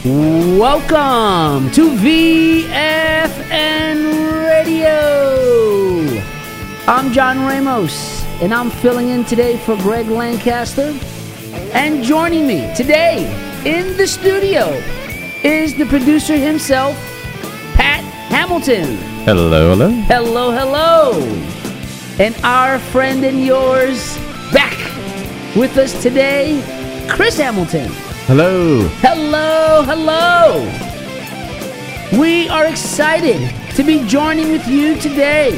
Welcome to VFN Radio. I'm John Ramos, and I'm filling in today for Greg Lancaster. And joining me today in the studio is the producer himself, Pat Hamilton. Hello, hello. Hello, hello. And our friend and yours back with us today, Chris Hamilton. Hello. Hello, hello. We are excited to be joining with you today.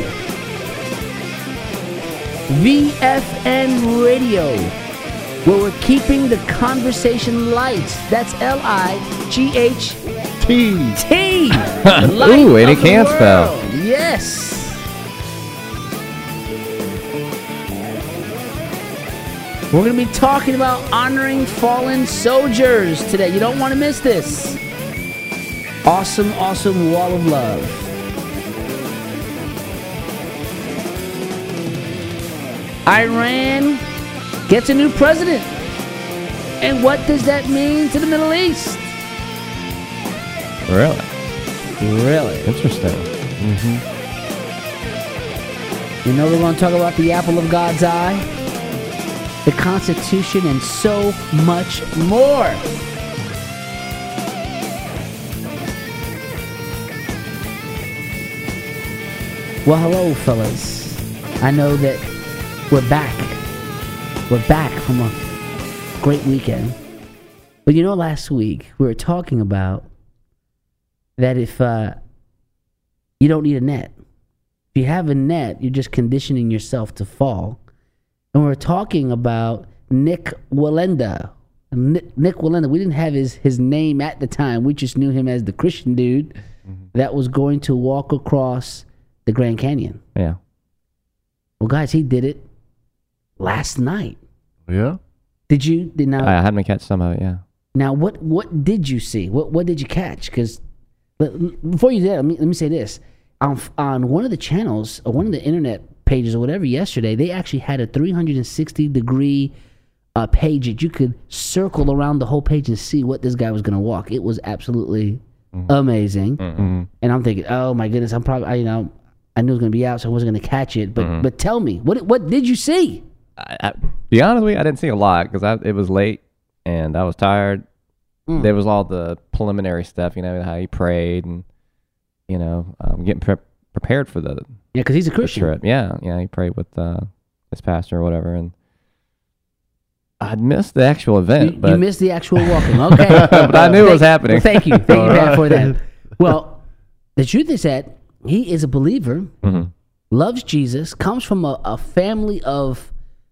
VFN Radio, where we're keeping the conversation light. That's L-I-G-H-T. Ooh, and he can spell. Yes. We're going to be talking about honoring fallen soldiers today. You don't want to miss this. Awesome, awesome wall of love. Iran gets a new president. And what does that mean to the Middle East? Really? Really? Interesting. You know we're going to talk about the apple of God's eye, the Constitution, and so much more. Well, hello, fellas. I know that we're back. We're back from a great weekend. But you know, last week we were talking about that if you don't need a net. If you have a net, you're just conditioning yourself to fall. And we're talking about Nik Wallenda. Nik Wallenda, we didn't have his name at the time. We just knew him as the Christian dude that was going to walk across the Grand Canyon. Yeah. Well, guys, he did it last night. Yeah. Did you? I had me catch some of it, yeah. Now, what did you see? What did you catch? Because before you did, let me say this. On one of the channels, or one of the internet pages or whatever yesterday, they actually had a 360-degree page that you could circle around the whole page and see what this guy was going to walk. It was absolutely amazing. And I'm thinking, oh my goodness, I knew it was going to be out, so I wasn't going to catch it. But tell me, what did you see? Be honest with you, I didn't see a lot because it was late and I was tired. There was all the preliminary stuff, how he prayed and, getting prepared for the because he's a Christian. Trip. Yeah, he prayed with his pastor or whatever, and I'd missed the actual event. You missed the actual walking, okay. But I knew it was happening. Well, thank you, Pat, for that. Well, the truth is that he is a believer, loves Jesus, comes from a family of,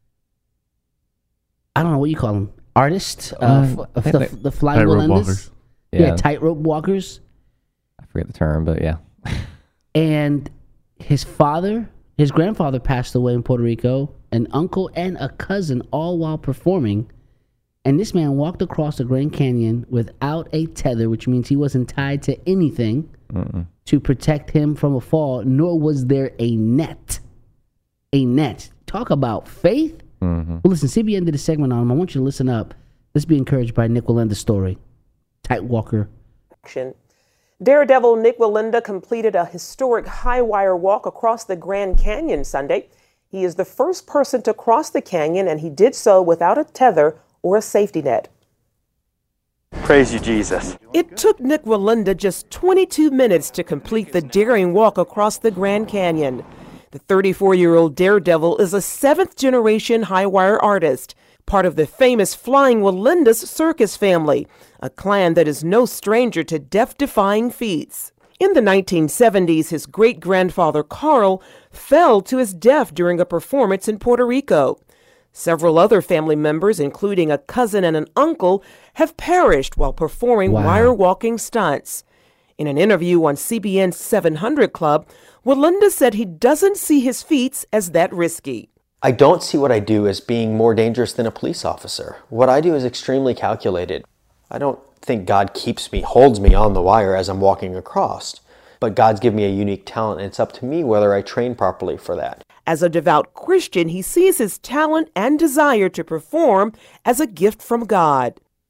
I don't know what you call them, artists, the flying Wallendas. Yeah, tightrope walkers. I forget the term, but yeah. And his grandfather passed away in Puerto Rico, an uncle and a cousin, all while performing. And this man walked across the Grand Canyon without a tether, which means he wasn't tied to anything to protect him from a fall, nor was there a net. A net. Talk about faith. Well, listen, CBN did a segment on him. I want you to listen up. Let's be encouraged by Nik Wallenda's story. Tight walker. Daredevil Nik Wallenda completed a historic high-wire walk across the Grand Canyon Sunday. He is the first person to cross the canyon, and he did so without a tether or a safety net. Praise you, Jesus. It took Nik Wallenda just 22 minutes to complete the daring walk across the Grand Canyon. The 34-year-old Daredevil is a seventh-generation high-wire artist, part of the famous Flying Wallendas circus family, a clan that is no stranger to death-defying feats. In the 1970s, his great-grandfather Carl fell to his death during a performance in Puerto Rico. Several other family members, including a cousin and an uncle, have perished while performing wire-walking stunts. In an interview on CBN's 700 Club, Wallenda said he doesn't see his feats as that risky. I don't see what I do as being more dangerous than a police officer. What I do is extremely calculated. I don't think God holds me on the wire as I'm walking across. But God's given me a unique talent, and it's up to me whether I train properly for that. As a devout Christian, he sees his talent and desire to perform as a gift from God.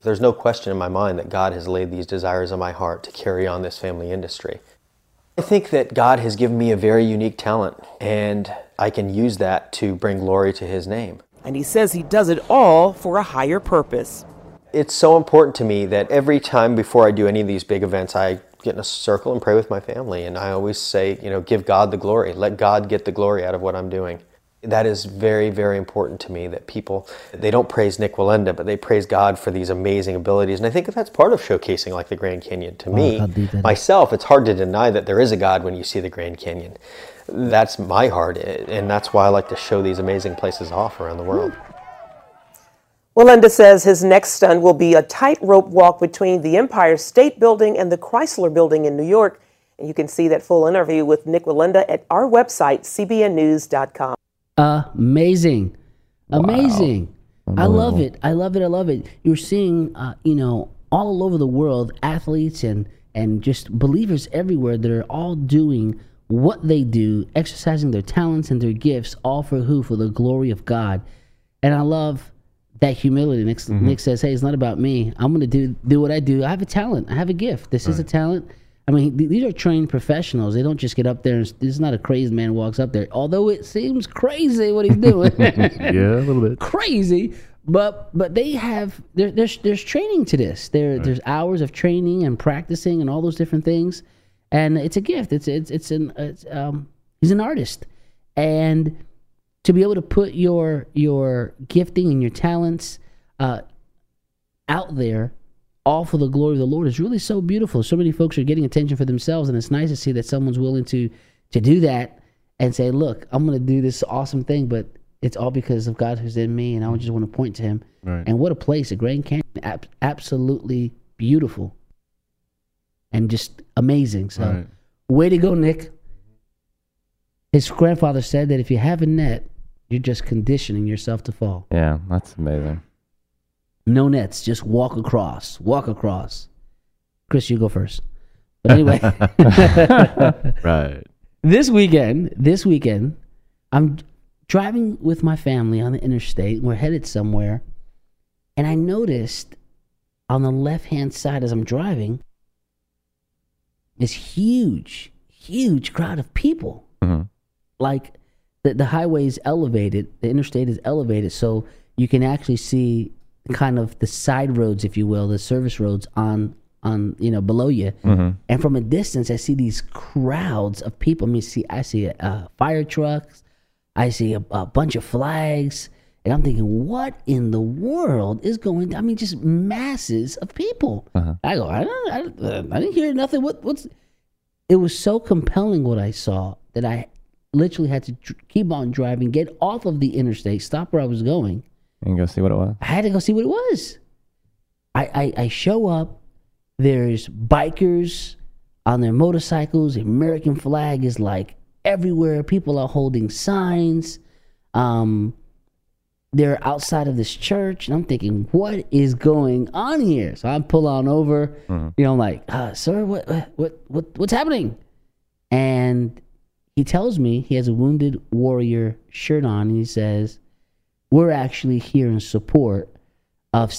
There's no question in my mind that God has laid these desires on my heart to carry on this family industry. I think that God has given me a very unique talent, and I can use that to bring glory to His name. And he says he does it all for a higher purpose. It's so important to me that every time before I do any of these big events, I get in a circle and pray with my family. And I always say, give God the glory. Let God get the glory out of what I'm doing. That is very, very important to me, that people, they don't praise Nik Wallenda, but they praise God for these amazing abilities. And I think that's part of showcasing like the Grand Canyon. To me, myself, it's hard to deny that there is a God when you see the Grand Canyon. That's my heart, and that's why I like to show these amazing places off around the world. Wallenda says his next stunt will be a tightrope walk between the Empire State Building and the Chrysler Building in New York. And you can see that full interview with Nik Wallenda at our website, cbnnews.com. Amazing. Amazing. I love it. I love it. I love it. You're seeing, all over the world, athletes and just believers everywhere that are all doing what they do, exercising their talents and their gifts, all for who? For the glory of God. And I love that humility. Nik says, hey, it's not about me. I'm going to do what I do. I have a talent. I have a gift. This is a talent. I mean, these are trained professionals. They don't just get up there and this is not a crazy man who walks up there. Although it seems crazy what he's doing. Yeah, a little bit. Crazy. But they have, there's training to this. There's hours of training and practicing and all those different things. And it's a gift. He's an artist. And to be able to put your gifting and your talents out there, all for the glory of the Lord, is really so beautiful. So many folks are getting attention for themselves, and it's nice to see that someone's willing to do that and say, look, I'm going to do this awesome thing, but it's all because of God who's in me, and I just want to point to Him. Right. And what a place, a Grand Canyon, absolutely beautiful and just amazing. So way to go, Nik. His grandfather said that if you have a net, you're just conditioning yourself to fall. Yeah, that's amazing. No nets, just walk across. Chris, you go first. But anyway. Right. This weekend, I'm driving with my family on the interstate. We're headed somewhere. And I noticed on the left-hand side as I'm driving, this huge crowd of people. Mm-hmm. Like the highway is elevated, the interstate is elevated, so you can actually see kind of the side roads, if you will, the service roads on below you. Mm-hmm. And from a distance, I see these crowds of people. I see fire trucks, I see a bunch of flags, and I'm thinking, what in the world is going? I mean, just masses of people. Uh-huh. I go, I didn't hear nothing. What's? It was so compelling what I saw that I literally had to keep on driving, get off of the interstate, stop where I was going, and go see what it was. I had to go see what it was. I show up. There's bikers on their motorcycles. The American flag is like everywhere. People are holding signs. They're outside of this church, and I'm thinking, what is going on here? So I pull on over. Mm-hmm. I'm like, sir, what's happening? And he tells me he has a Wounded Warrior shirt on, and he says, we're actually here in support of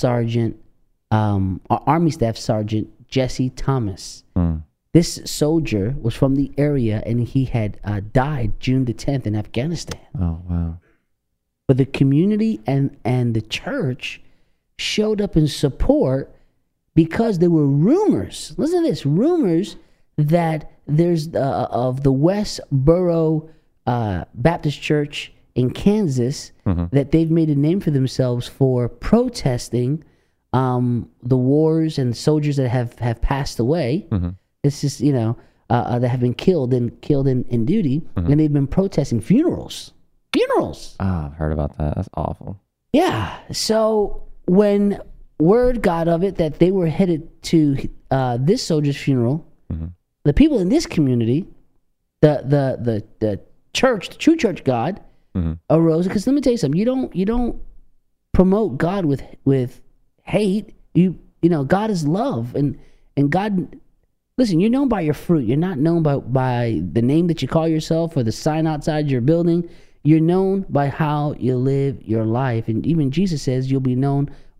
Army Staff Sergeant Jesse Thomas. Mm. This soldier was from the area, and he had died June the 10th in Afghanistan. Oh, wow. But the community and the church showed up in support because there were rumors. Listen to this, rumors that there's of the Westboro Baptist Church in Kansas, mm-hmm. that they've made a name for themselves for protesting the wars and soldiers that have passed away. Mm-hmm. This is that have been killed in duty, mm-hmm. and they've been protesting funerals. I've heard about that. That's awful. Yeah. So when word got of it that they were headed to this soldier's funeral, mm-hmm. the people in this community, the church, the true church God, mm-hmm. arose. Because let me tell you something: you don't promote God with hate. God is love, and God. Listen, you're known by your fruit. You're not known by the name that you call yourself or the sign outside your building. You're known by how you live your life. And even Jesus says you'll be known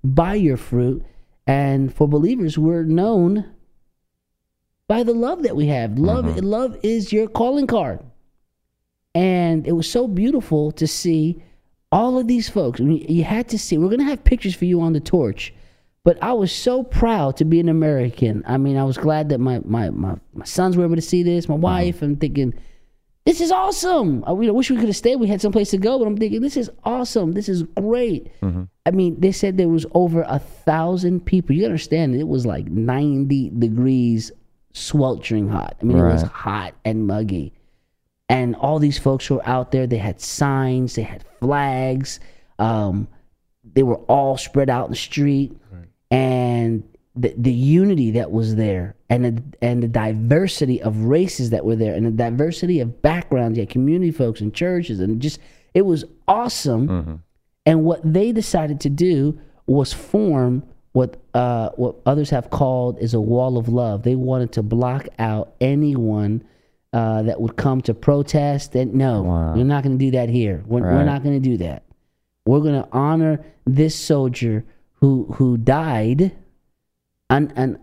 by your fruit. And for believers, we're known by the love that we have. Love is your calling card. And it was so beautiful to see all of these folks. I mean, you had to see. We're going to have pictures for you on the torch. But I was so proud to be an American. I mean, I was glad that my sons were able to see this, my wife. I'm thinking, this is awesome. I wish we could have stayed. We had someplace to go. But I'm thinking, this is awesome. This is great. I mean, they said there was over 1,000 people. You understand, it was like 90 degrees, sweltering hot. I mean, It was hot and muggy. And all these folks were out there. They had signs. They had flags. They were all spread out in the street. And the unity that was there, and the diversity of races that were there, and the diversity of backgrounds, you had community folks and churches, and just, it was awesome. And what they decided to do was form what others have called is a wall of love. They wanted to block out anyone that would come to protest. And no, we're not going to do that here. We're not going to do that. We're going to honor this soldier who died in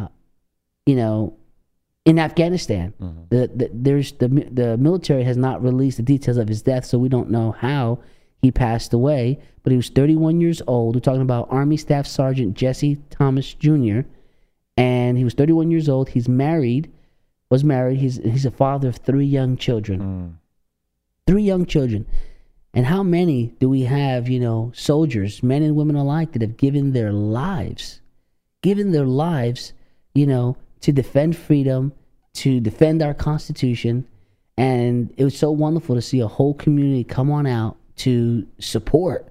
Afghanistan. The military has not released the details of his death, so we don't know how he passed away. But he was 31 years old. We're talking about Army Staff Sergeant Jesse Thomas Jr. And he was 31 years old. He's married. Was married. He's a father of 3 young children. 3 young children. And how many do we have, soldiers, men and women alike, that have given their lives, to defend freedom, to defend our Constitution. And it was so wonderful to see a whole community come on out to support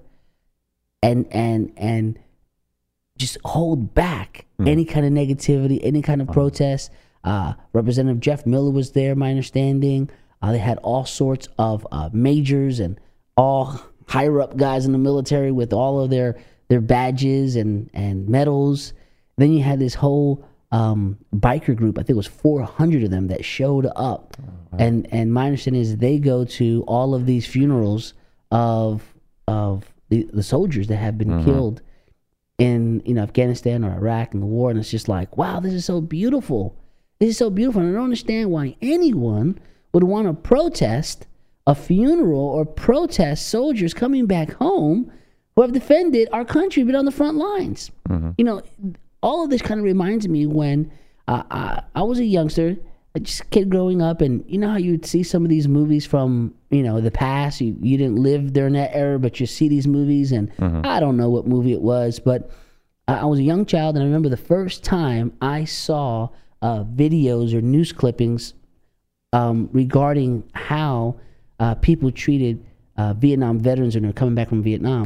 and just hold back any kind of negativity, any kind of protest. Representative Jeff Miller was there, my understanding. They had all sorts of majors and all higher up guys in the military with all of their badges and medals. Then you had this whole biker group. I think it was 400 of them that showed up. And my understanding is they go to all of these funerals of the soldiers that have been killed in Afghanistan or Iraq in the war. And it's just like, wow, this is so beautiful. This is so beautiful. And I don't understand why anyone would want to protest a funeral or protest soldiers coming back home who have defended our country, but on the front lines. All of this kind of reminds me when I was a youngster, just a kid growing up, and you know how you'd see some of these movies from, the past. You didn't live during that era, but you see these movies, and I don't know what movie it was, but I was a young child, and I remember the first time I saw videos or news clippings regarding how people treated Vietnam veterans when they're coming back from Vietnam.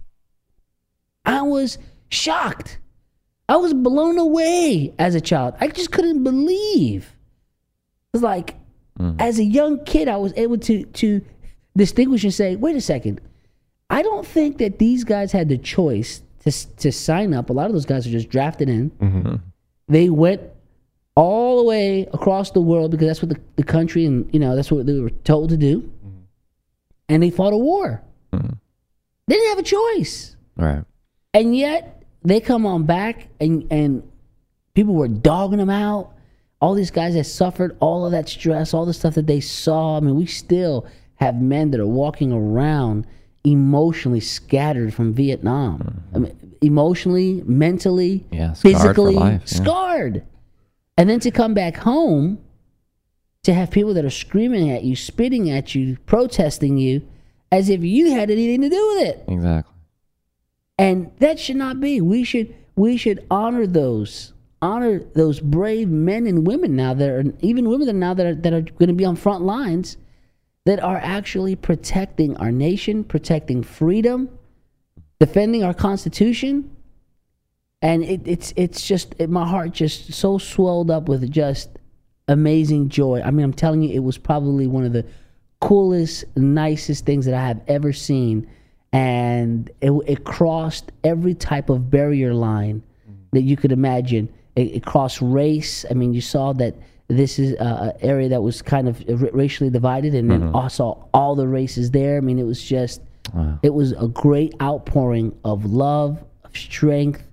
I was shocked. I was blown away as a child. I just couldn't believe. It was like, as a young kid, I was able to distinguish and say, wait a second. I don't think that these guys had the choice to sign up. A lot of those guys are just drafted in. They went all the way across the world because that's what the country and, that's what they were told to do. And they fought a war. They didn't have a choice. Right. And yet they come on back and people were dogging them out. All these guys that suffered all of that stress, all the stuff that they saw. I mean, we still have men that are walking around emotionally scattered from Vietnam. I mean, emotionally, mentally, physically, scarred. And then to come back home, to have people that are screaming at you, spitting at you, protesting you, as if you had anything to do with it. Exactly. And that should not be. We should honor those brave men and women now that are, even women now that are going to be on front lines, that are actually protecting our nation, protecting freedom, defending our Constitution. And it's just, my heart just so swelled up with just amazing joy. I mean, I'm telling you, it was probably one of the coolest, nicest things that I have ever seen. And it crossed every type of barrier line that you could imagine. It crossed race. I mean, you saw that this is an area that was kind of racially divided, and then also all the races there. I mean, it was just, it was a great outpouring of love, of strength,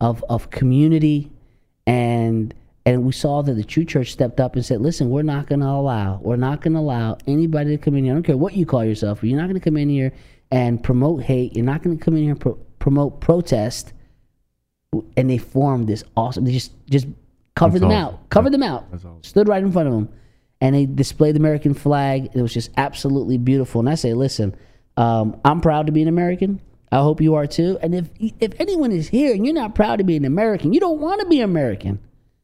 of community, and we saw that the true church stepped up and said, listen, we're not going to allow anybody to come in here. I don't care what you call yourself. You're not going to come in here and promote hate. You're not going to come in here and promote protest. And they formed this awesome, they just covered them out, awesome. Stood right in front of them. And they displayed the American flag. It was just absolutely beautiful. And I say, listen, I'm proud to be an American. I hope you are too. And if anyone is here and you're not proud to be an American, you don't want to be American.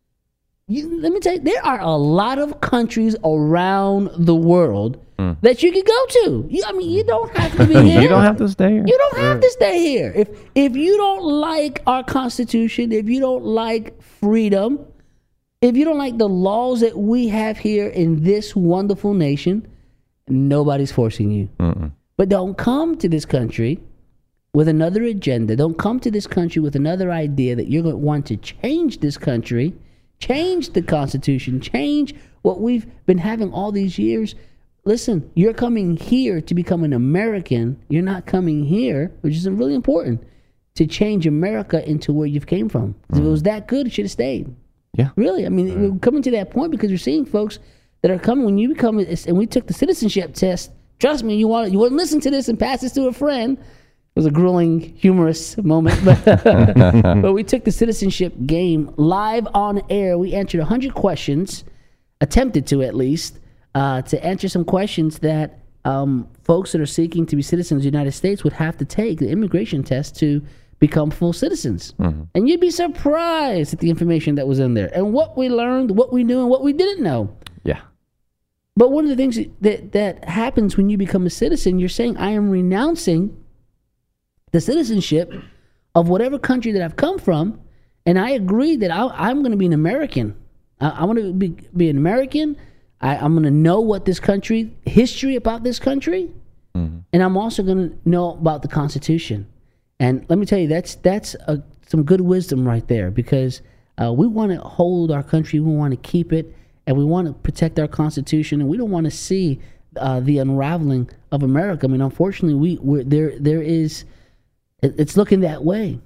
Let me tell you, there are a lot of countries around the world that you could go to. You don't have to be here. You don't have to stay here. You don't have to stay here. If you don't like our Constitution, if you don't like freedom, if you don't like the laws that we have here in this wonderful nation, nobody's forcing you. But don't come to this country with another agenda. Don't come to this country with another idea that you're going to want to change this country, change the Constitution, change what we've been having all these years. Listen, you're coming here to become an American. You're not coming here, which is really important, to change America into where you've came from. If it was that good, it should have stayed. Yeah. Really. We're coming to that point because we're seeing folks that are coming. When you become, and we took the citizenship test, trust me, you wouldn't listen to this and pass this to a friend. It was a grueling, humorous moment. But we took the citizenship game live on air. We answered 100 questions, attempted to at least, to answer some questions that folks that are seeking to be citizens of the United States would have to take the immigration test to become full citizens. And you'd be surprised at the information that was in there and what we learned, what we knew, and what we didn't know. Yeah. But one of the things that happens when you become a citizen, you're saying, I am renouncing the citizenship of whatever country that I've come from, and I agree that I'm going to be an American. I want to be an American. I'm going to know what this country, history about this country, and I'm also going to know about the Constitution. And let me tell you, that's some good wisdom right there, because we want to hold our country, we want to keep it, and we want to protect our Constitution, and we don't want to see the unraveling of America. Unfortunately, there is. It's looking that way,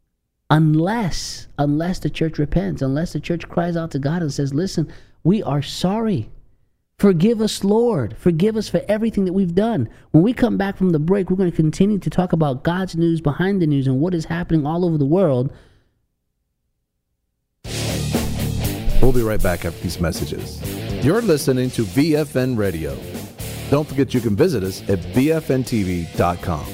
unless the church repents, unless the church cries out to God and says, listen, we are sorry. Forgive us, Lord. Forgive us for everything that we've done. When we come back from the break, we're going to continue to talk about God's news behind the news and what is happening all over the world. We'll be right back after these messages. You're listening to VFN Radio. Don't forget you can visit us at VFNTV.com.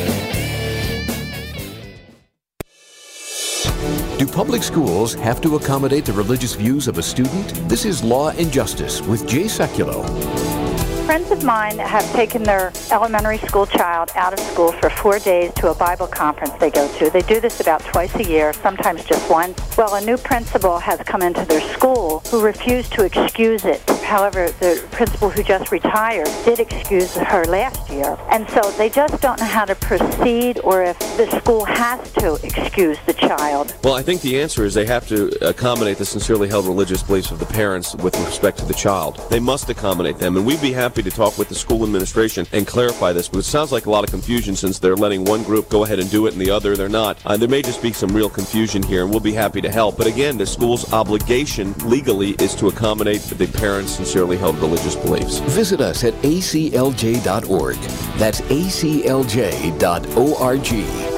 Do public schools have to accommodate the religious views of a student? This is Law and Justice with Jay Sekulow. Friends of mine have taken their elementary school child out of school for 4 days to a Bible conference they go to. They do this about twice a year, sometimes just once. Well, a new principal has come into their school who refused to excuse it. However, the principal who just retired did excuse her last year. And so they just don't know how to proceed, or if the school has to excuse the child. Well, I think the answer is they have to accommodate the sincerely held religious beliefs of the parents with respect to the child. They must accommodate them, and we'd be happy to talk with the school administration and clarify this, but it sounds like a lot of confusion since they're letting one group go ahead and do it and the other they're not. There may just be some real confusion here, and we'll be happy to help. But again, the school's obligation legally is to accommodate the parents' sincerely held religious beliefs. Visit us at aclj.org. That's aclj.org.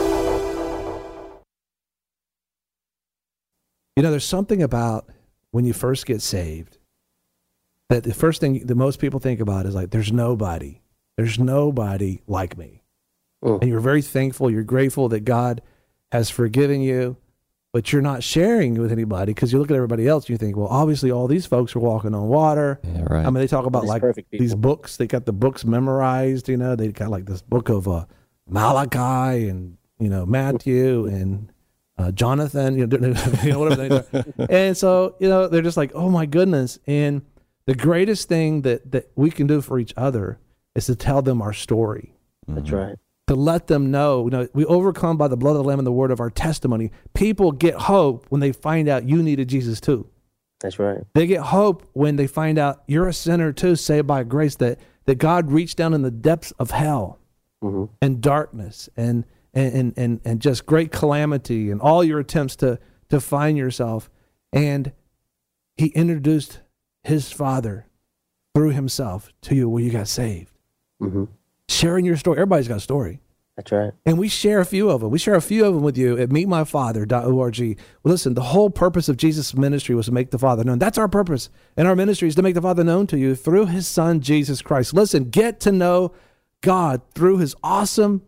There's something about when you first get saved that the first thing that most people think about is like, there's nobody like me. And you're very thankful, you're grateful that God has forgiven you, but you're not sharing with anybody because you look at everybody else and you think, well, obviously all these folks are walking on water. Yeah, right. They talk about like these books, they got the books memorized, they got like this book of Malachi and, Matthew and Jonathan, whatever they do. And so, they're just like, oh my goodness. And the greatest thing that we can do for each other is to tell them our story. That's right. To let them know, we overcome by the blood of the Lamb and the word of our testimony. People get hope when they find out you needed Jesus too. That's right. They get hope when they find out you're a sinner too, saved by grace, that God reached down in the depths of hell and darkness and and just great calamity and all your attempts to find yourself. And he introduced his Father through himself to you where you got saved. Mm-hmm. Sharing your story. Everybody's got a story. That's right. And we share a few of them. We share a few of them with you at meetmyfather.org. Well, listen, the whole purpose of Jesus' ministry was to make the Father known. That's our purpose. And our ministry is to make the Father known to you through his Son, Jesus Christ. Listen, get to know God through his awesome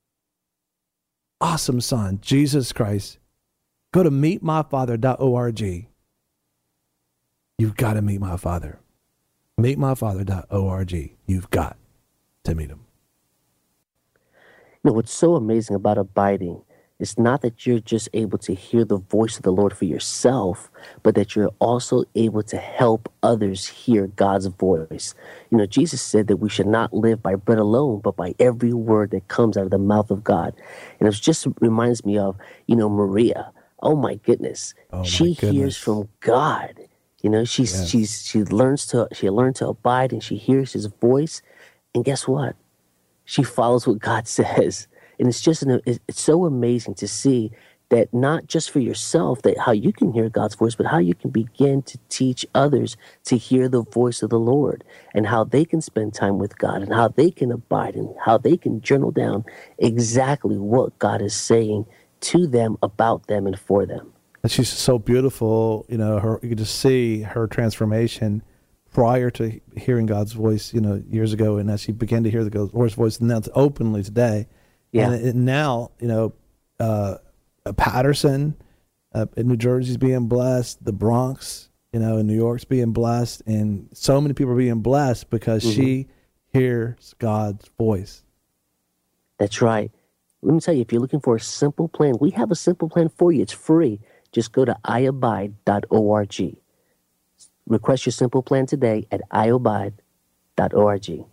Son, Jesus Christ. Go to meetmyfather.org. You've got to meet my Father. Meetmyfather.org. You've got to meet him. You know, what's so amazing about abiding is not that you're just able to hear the voice of the Lord for yourself, but that you're also able to help others hear God's voice. You know, Jesus said that we should not live by bread alone, but by every word that comes out of the mouth of God. And it just reminds me of, you know, Maria. Oh my goodness. She hears from God. You know, she learns to abide, and she hears his voice. And guess what? She follows what God says. And it's so amazing to see that not just for yourself, that how you can hear God's voice, but how you can begin to teach others to hear the voice of the Lord, and how they can spend time with God, and how they can abide, and how they can journal down exactly what God is saying to them, about them, and for them. And she's so beautiful. You know, you could just see her transformation prior to hearing God's voice, you know, years ago, and as she began to hear the Lord's voice, and that's openly today. Yeah. And now, you know, Patterson in New Jersey's being blessed, the Bronx, you know, in New York's being blessed, and so many people are being blessed because she hears God's voice. That's right. Let me tell you, if you're looking for a simple plan, we have a simple plan for you. It's free. Just go to iabide.org. Request your simple plan today at iabide.org.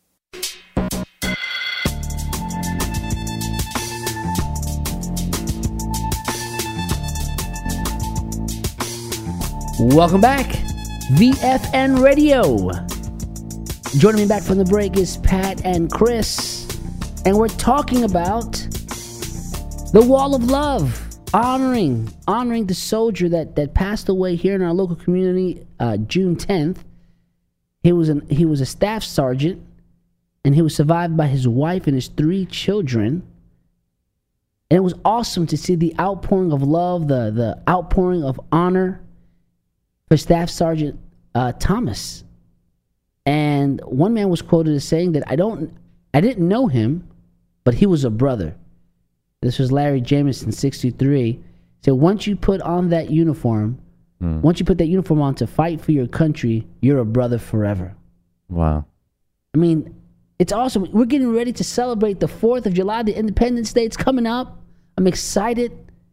Welcome back, VFN Radio. Joining me back from the break is Pat and Chris, and we're talking about the Wall of Love, honoring the soldier that passed away here in our local community, June 10th. He was a staff sergeant, and he was survived by his wife and his 3 children. And it was awesome to see the outpouring of love, the outpouring of honor for Staff Sergeant Thomas. And one man was quoted as saying that I didn't know him, but he was a brother. This was Larry Jameson, 63. So once you put on that uniform, once you put that uniform on to fight for your country, you're a brother forever. Wow. I mean, it's awesome. We're getting ready to celebrate the 4th of July, the Independence Day. It's coming up. I'm excited.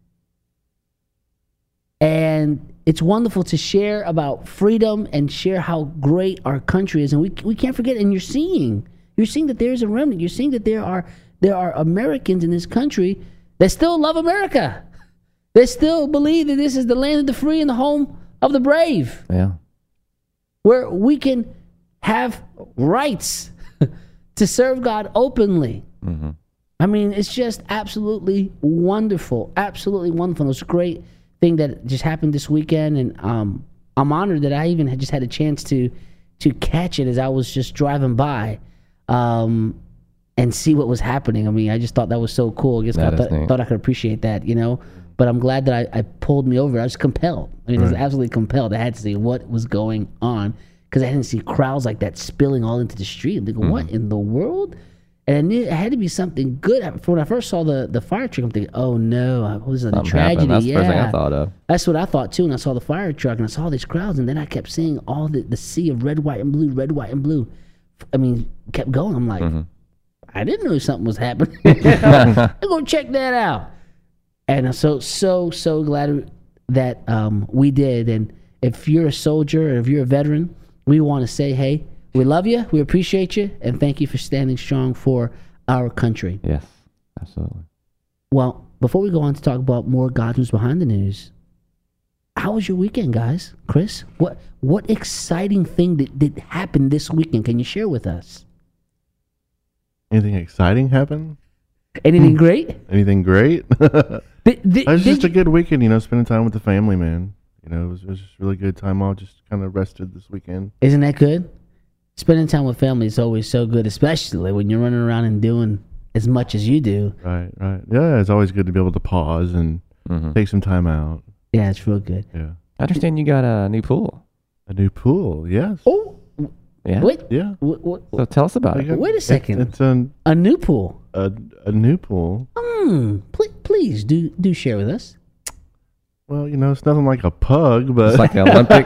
And it's wonderful to share about freedom and share how great our country is. And we can't forget, and you're seeing that there's a remnant. You're seeing that there are Americans in this country that still love America. They still believe that this is the land of the free and the home of the brave. Yeah. Where we can have rights to serve God openly. Mm-hmm. I mean, it's just absolutely wonderful. Absolutely wonderful. It was a great thing that just happened this weekend, and I'm honored that I even had just had a chance to catch it as I was just driving by. And see what was happening. I mean, I just thought that was so cool. I guess I thought I could appreciate that, you know. But I'm glad that I pulled me over. I was compelled. I mean, I was absolutely compelled. I had to see what was going on because I didn't see crowds like that spilling all into the street. I'm thinking, what in the world? And I knew it had to be something good. When I first saw the fire truck, I'm thinking, oh no, what was it, a tragedy? That's the first thing I thought of. That's what I thought too. And I saw the fire truck and I saw these crowds, and then I kept seeing all the sea of red, white, and blue, red, white, and blue. I mean, kept going. I'm like, I didn't know something was happening. I'm going to check that out. And I'm so glad that we did. And if you're a soldier or if you're a veteran, we want to say, hey, we love you, we appreciate you, and thank you for standing strong for our country. Yes, absolutely. Well, before we go on to talk about more God News Behind the News, how was your weekend, guys? Chris, what exciting thing did happen this weekend? Can you share with us? Anything exciting happen? Anything great? Anything great? It was just a good weekend, spending time with the family, man. It was just really good time off. Just kind of rested this weekend. Isn't that good? Spending time with family is always so good, especially when you're running around and doing as much as you do. Right. Yeah, it's always good to be able to pause and take some time out. Yeah, it's real good. Yeah. I understand you got a new pool. A new pool, yes. Oh, yeah. Wait. Yeah. So tell us about it. Wait a second. It's a new pool. A new pool. Please do share with us. Well, it's nothing like a pug, but it's like an Olympic.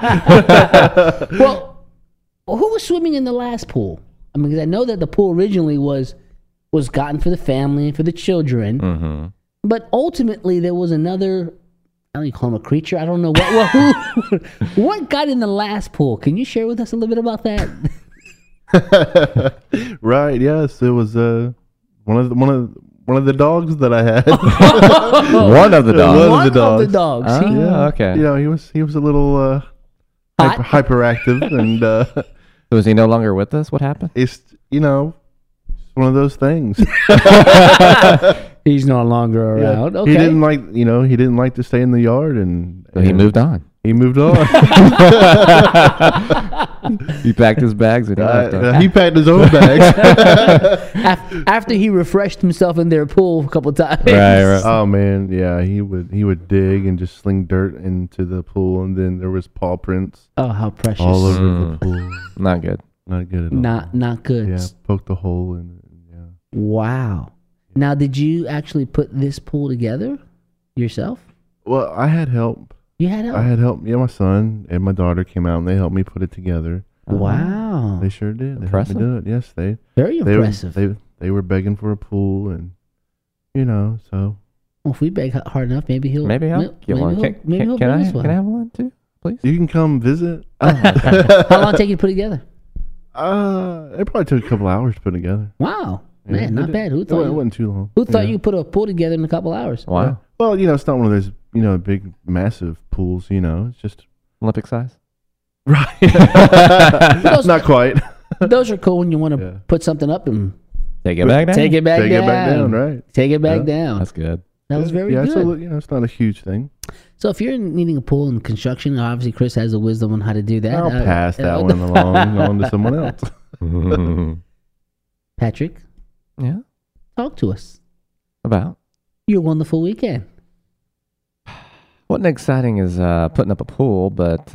Well, who was swimming in the last pool? I mean, because I know that the pool originally was gotten for the family and for the children, but ultimately there was another. I don't even call him a creature. I don't know what got in the last pool. Can you share with us a little bit about that? Right. Yes, it was one of the dogs that I had. One of the dogs. One of the dogs. Okay. He was a little hyperactive, and so is he no longer with us? What happened? It's one of those things. He's no longer around. Yeah. Okay. He didn't like to stay in the yard, and he moved on. He moved on. He packed his bags. And he packed his own bags. After he refreshed himself in their pool a couple times. Right. Oh man, yeah. He would dig and just sling dirt into the pool, and then there was paw prints. Oh, how precious! All over the pool. Not good. Not good at all. Not good. Yeah, poked a hole in it. Yeah. Wow. Now, did you actually put this pool together yourself? Well, I had help. You had help? I had help. Yeah, my son and my daughter came out and they helped me put it together. Wow. They sure did. They Impressive. helped me do it. Yes, Very impressive. They were begging for a pool, and so. Well, if we beg hard enough, maybe he'll get one. Can I have one too, please? You can come visit. How long take you to put it together? It probably took a couple hours to put together. Wow. Man, not bad. Who thought it wasn't too long. Who thought you could put a pool together in a couple hours? Wow. Yeah. Well, it's not one of those, big, massive pools, it's just Olympic size. Right. Not quite. Those are cool when you want to put something up and take it back down. Take it back down, right. Take it back down. That's good. That was very good. So, it's not a huge thing. So if you're needing a pool in construction, obviously Chris has the wisdom on how to do that. I'll pass that one along on to someone else. Patrick? Yeah? Talk to us. About? Your wonderful weekend. Wasn't exciting as putting up a pool, but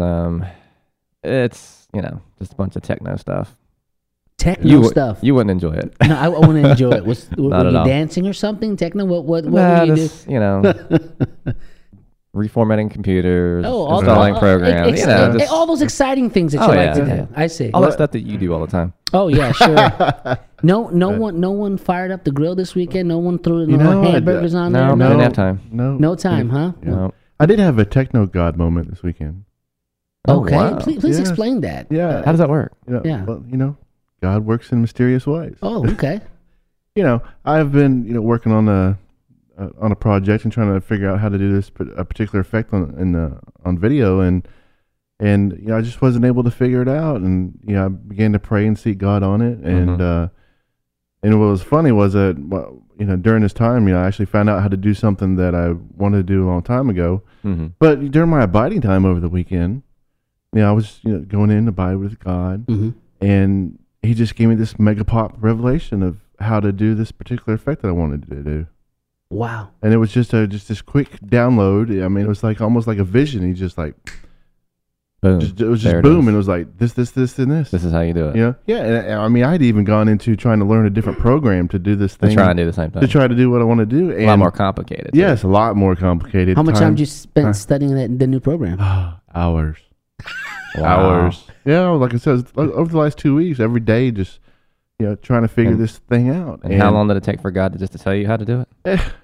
it's, just a bunch of techno stuff. Stuff. You wouldn't enjoy it. No, I want to enjoy it. Were you all. dancing or something? Techno? What were you doing? Reformatting computers, installing programs. All those exciting things that you like to do. Yeah. I see. All that stuff that you do all the time. Oh yeah, sure. No one fired up the grill this weekend. No one threw hamburgers on there. No, didn't have time. No time, huh? No. I did have a techno god moment this weekend. Okay, wow. please explain that. Yeah. How does that work? Well, God works in mysterious ways. Oh, okay. I've been working on a project and trying to figure out how to do this a particular effect on video, and I just wasn't able to figure it out, and I began to pray and seek God on it, and what was funny was that during this time I actually found out how to do something that I wanted to do a long time ago, but during my abiding time over the weekend, I was going in to abide with God, and He just gave me this mega pop revelation of how to do this particular effect that I wanted to do. Wow. And it was just this quick download. I mean, it was like almost like a vision. He just like, boom. It was just boom. And it was like this, and this. This is how you do it. Yeah. And I mean, I'd even gone into trying to learn a different program to do this thing. To try and do the same thing. To try to do what I want to do. And a lot more complicated. Yes, a lot more complicated. How much time did you spend studying the new program? Hours. Wow. Hours. Yeah, like I said, over the last 2 weeks, every day, just trying to figure this thing out. And how long did it take for God to tell you how to do it?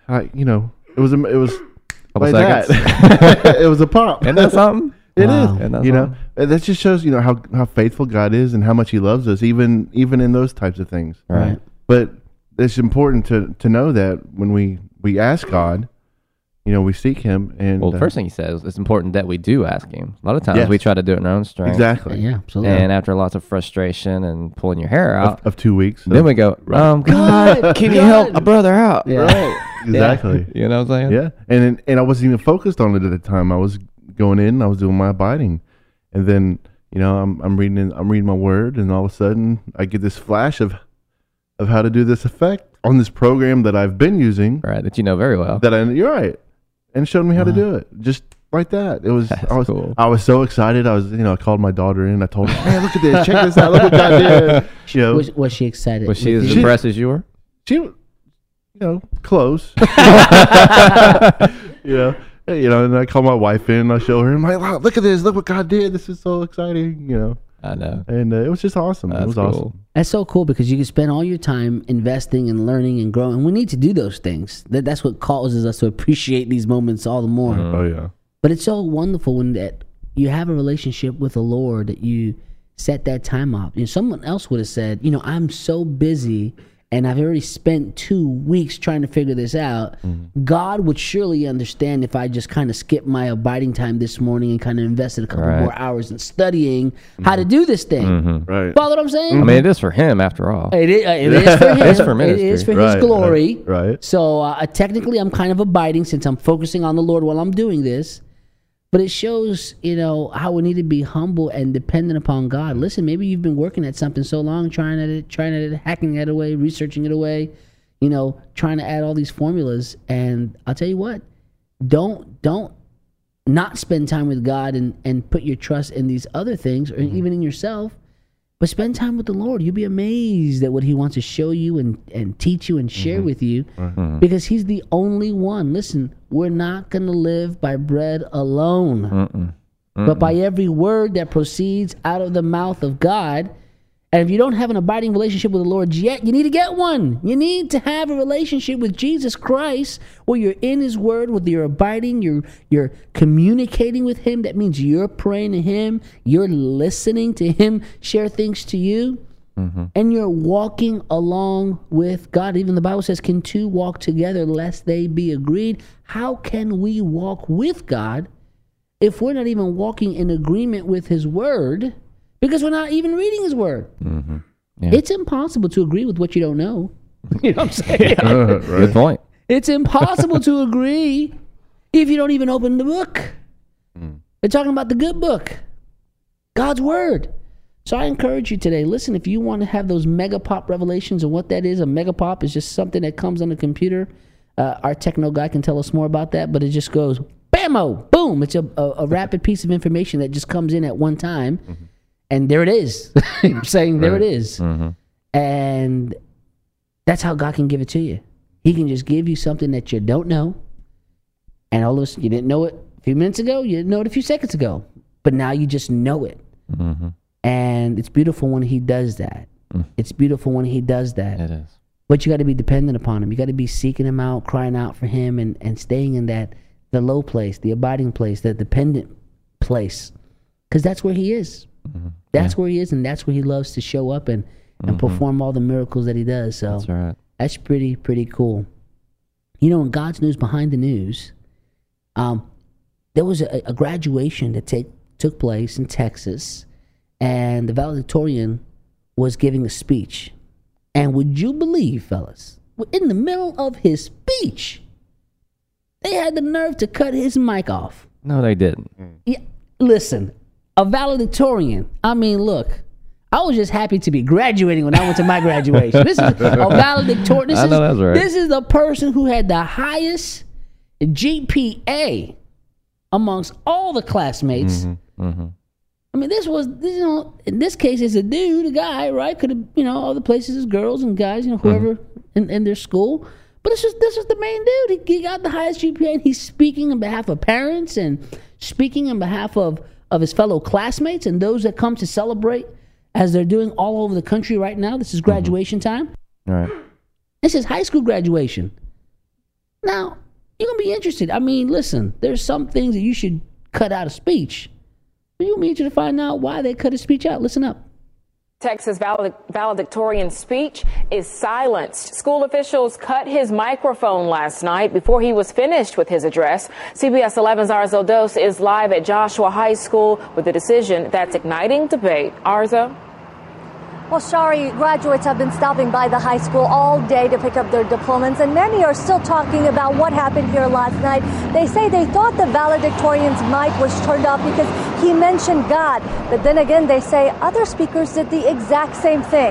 It was couple like seconds. That. It was a pop. Isn't that something? It is. That just shows how faithful God is and how much He loves us, even in those types of things. Right. But it's important to know that when we ask God, we seek Him. And Well, the first thing he says, it's important that we do ask Him. A lot of times Yes. we try to do it in our own strength. Exactly. Yeah, absolutely. And after lots of frustration and pulling your hair out, of 2 weeks. then we go, God, can you help a brother out? Yeah. Right. Exactly. You know what I'm saying? Yeah. And I wasn't even focused on it at the time. I was going in, I was doing my abiding. And then, I'm reading my word, and all of a sudden I get this flash of how to do this effect on this program that I've been using. Right, that you know very well. You're right. And showed me how to do it. Just like that. It was cool. I was so excited. I called my daughter in. I told her, "Hey, look at this. Check this out. Look what God did." Was she excited? Was she as impressed as you were? She close. And I call my wife in and I show her. I'm like, wow, look at this. Look what God did. This is so exciting. I know. And it was just awesome. That's it was cool. awesome. That's so cool because you can spend all your time investing and learning and growing. We need to do those things. That's what causes us to appreciate these moments all the more. Oh, yeah. But it's so wonderful when that you have a relationship with the Lord that you set that time up. Someone else would have said, I'm so busy and I've already spent 2 weeks trying to figure this out. God would surely understand if I just kind of skipped my abiding time this morning and kind of invested a couple more hours in studying how to do this thing. Right. Follow what I'm saying? I mean, it is for him after all. It is for him. It's for ministry. It is for his glory. Right. So technically, I'm kind of abiding since I'm focusing on the Lord while I'm doing this. But it shows, how we need to be humble and dependent upon God. Listen, maybe you've been working at something so long, trying at it, hacking it away, researching it away, trying to add all these formulas. And I'll tell you what, don't not spend time with God and put your trust in these other things or even in yourself. But spend time with the Lord. You'll be amazed at what He wants to show you and teach you and share with you because He's the only one. Listen, we're not going to live by bread alone, but by every word that proceeds out of the mouth of God. And if you don't have an abiding relationship with the Lord yet, you need to get one. You need to have a relationship with Jesus Christ where you're in His Word, where you're abiding, you're communicating with Him. That means you're praying to Him, you're listening to Him share things to you, and you're walking along with God. Even the Bible says, can two walk together lest they be agreed? How can we walk with God if we're not even walking in agreement with His Word? Because we're not even reading His Word. Yeah. It's impossible to agree with what you don't know. You know what I'm saying? Right. Good point. It's impossible to agree if you don't even open the book. They're talking about the good book, God's Word. So I encourage you today, listen, if you want to have those mega pop revelations of what that is, a mega pop is just something that comes on the computer. Our techno guy can tell us more about that, but it just goes, bammo, boom. It's a rapid piece of information that just comes in at one time. And there it is. I'm saying there it is. And that's how God can give it to you. He can just give you something that you don't know. And all of a sudden, you didn't know it a few minutes ago. You didn't know it a few seconds ago. But now you just know it. And it's beautiful when He does that. It's beautiful when He does that. It is. But you got to be dependent upon Him. You got to be seeking Him out, crying out for Him, and staying in that, the low place, the abiding place, the dependent place. Because that's where He is. That's where He is, and that's where He loves to show up and perform all the miracles that He does. So that's right. That's pretty cool. In God's News Behind the News, there was a graduation that took place in Texas, and the valedictorian was giving a speech. And would you believe, fellas, in the middle of his speech, they had the nerve to cut his mic off. No, they didn't. Yeah, listen. A valedictorian. I mean, look, I was just happy to be graduating when I went to my graduation. This is a valedictorian. This is the person who had the highest GPA amongst all the classmates. I mean, this was, in this case, it's a dude, a guy, right? Could have, other places is girls and guys, whoever in their school. But this was the main dude. He got the highest GPA, and he's speaking on behalf of parents and speaking on behalf of his fellow classmates and those that come to celebrate as they're doing all over the country right now. This is graduation time. All right. This is high school graduation. Now, you're going to be interested. I mean, listen, there's some things that you should cut out of speech. But you'll be interested to find out why they cut his speech out. Listen up. Texas valedictorian speech is silenced. School officials cut his microphone last night before he was finished with his address. CBS 11's Arzo Dos is live at Joshua High School with a decision that's igniting debate. Arzo? Well, Shari, graduates have been stopping by the high school all day to pick up their diplomas, and many are still talking about what happened here last night. They say they thought the valedictorian's mic was turned off because he mentioned God. But then again, they say other speakers did the exact same thing.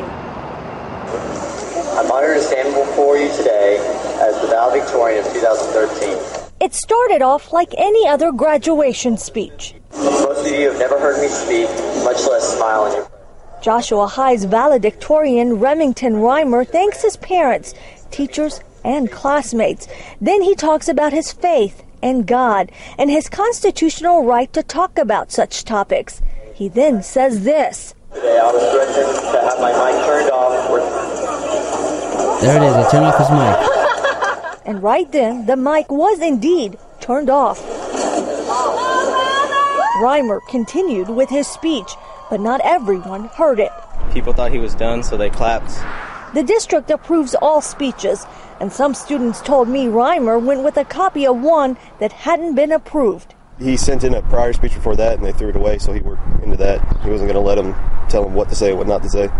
I'm honored to stand before you today as the valedictorian of 2013. It started off like any other graduation speech. Most of you have never heard me speak, much less smile on your Joshua High's valedictorian, Remington Reimer, thanks his parents, teachers, and classmates. Then he talks about his faith and God and his constitutional right to talk about such topics. He then says this. Today I was threatened to have my mic turned off. There it is. I turned off his mic. And right then, the mic was indeed turned off. Reimer continued with his speech, but not everyone heard it. People thought he was done, so they clapped. The district approves all speeches, and some students told me Reimer went with a copy of one that hadn't been approved. He sent in a prior speech before that, and they threw it away, so he worked into that. He wasn't going to let them tell him what to say, what not to say.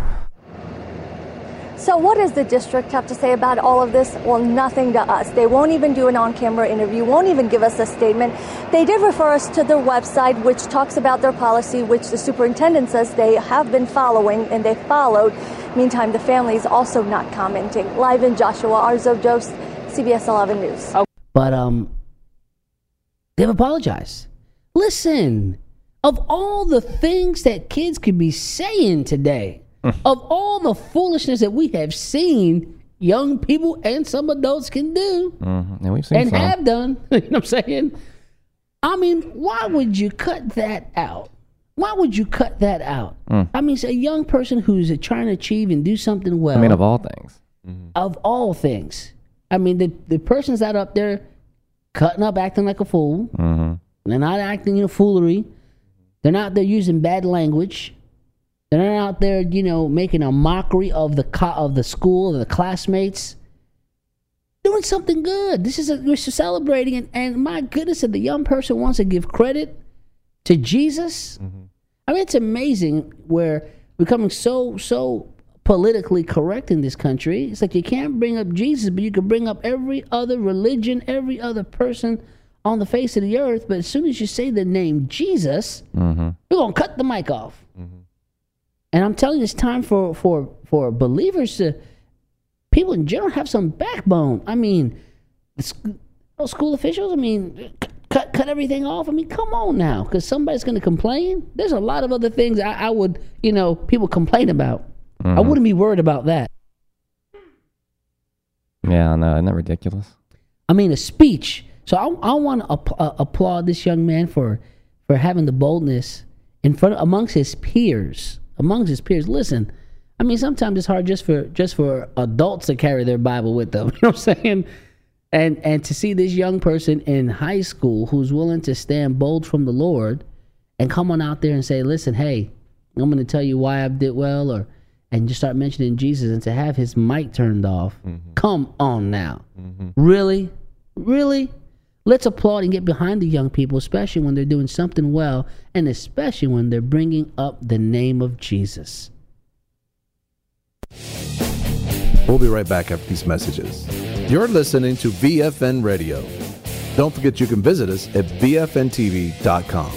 So what does the district have to say about all of this? Well, nothing to us. They won't even do an on-camera interview, won't even give us a statement. They did refer us to their website, which talks about their policy, which the superintendent says they have been following and they followed. Meantime, the family is also not commenting. Live in Joshua, Arzo Dos, CBS 11 News. But they've apologized. Listen, of all the things that kids could be saying today, of all the foolishness that we have seen young people and some adults can do, and we've seen and some. have done, you know what I'm saying? I mean, why would you cut that out? Why would you cut that out? I mean, it's a young person who's trying to achieve and do something well. I mean, of all things. Of all things. I mean, the person's out up there cutting up, acting like a fool. They're not acting foolery. They're not there using bad language. They're not out there, making a mockery of the school, of the classmates. Doing something good. We're celebrating, and my goodness, if the young person wants to give credit to Jesus, I mean, it's amazing where we're becoming so politically correct in this country. It's like you can't bring up Jesus, but you can bring up every other religion, every other person on the face of the earth. But as soon as you say the name Jesus, we're gonna cut the mic off. And I'm telling you, it's time for believers to, people in general, have some backbone. I mean, school officials, I mean, cut everything off. I mean, come on now, because somebody's going to complain. There's a lot of other things I would, people complain about. I wouldn't be worried about that. Yeah, no, isn't that ridiculous? I mean, a speech. So I want to applaud this young man for having the boldness amongst his peers. Listen, I mean, sometimes it's hard just for adults to carry their Bible with them. You know what I'm saying? And to see this young person in high school who's willing to stand bold from the Lord and come on out there and say, listen, hey, I'm going to tell you why I did well, and just start mentioning Jesus, and to have his mic turned off. Come on now. Really? Let's applaud and get behind the young people, especially when they're doing something well, and especially when they're bringing up the name of Jesus. We'll be right back after these messages. You're listening to VFN Radio. Don't forget you can visit us at VFNTV.com.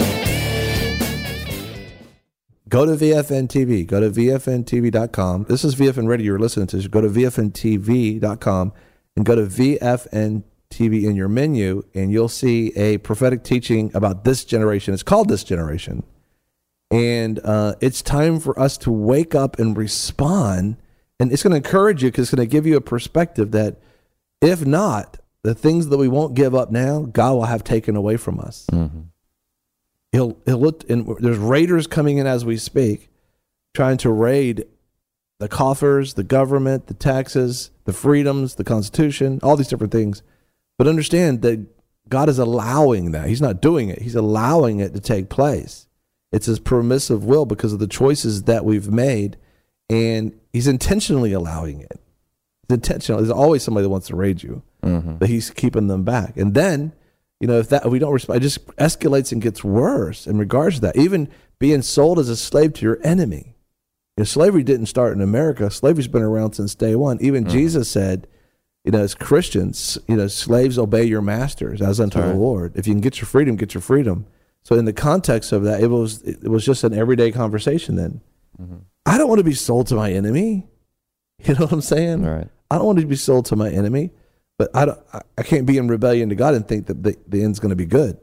Go to VFN TV. Go to VFNTV.com. This is VFN Radio you're listening to. So go to VFNTV.com and go to VFN TV in your menu, and you'll see a prophetic teaching about this generation. It's called This Generation. And it's time for us to wake up and respond. And it's going to encourage you, because it's going to give you a perspective that if not, the things that we won't give up now, God will have taken away from us. He'll look, and there's raiders coming in as we speak, trying to raid the coffers, the government, the taxes, the freedoms, the Constitution, all these different things. But understand that God is allowing that. He's not doing it. He's allowing it to take place. It's his permissive will because of the choices that we've made, and he's intentionally allowing it. It's intentional. There's always somebody that wants to raid you, but he's keeping them back. And then, if we don't respond, it just escalates and gets worse in regards to that. Even being sold as a slave to your enemy. Slavery didn't start in America. Slavery's been around since day one. Even Jesus said, as Christians, slaves obey your masters as unto the Lord. If you can get your freedom, get your freedom. So in the context of that, it was just an everyday conversation then. I don't want to be sold to my enemy. You know what I'm saying? Right. I don't want to be sold to my enemy, but I can't be in rebellion to God and think that the end's going to be good.